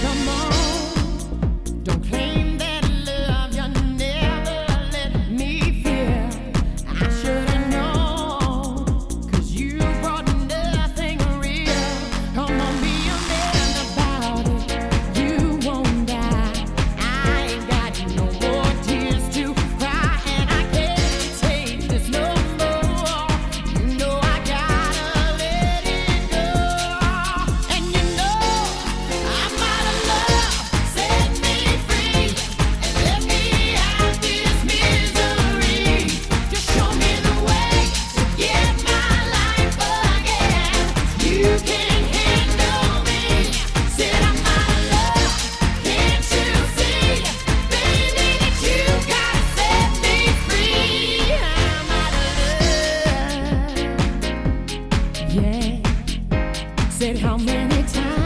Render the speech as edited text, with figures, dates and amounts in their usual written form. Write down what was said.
Come on, don't claim that love you never let me feel. I should've known, 'cause you brought nothing real. Come on, be a man about it. You won't die. I ain't got no more tears to cry, and I can't take this no more. You know I gotta let it go. And you know I'm out of love. Set me free and let me out this misery. Just show me the way to get my life again. You can't handle me. Said I'm out of love. Can't you see, baby, that you gotta set me free? I'm out of love. Yeah. Said how many times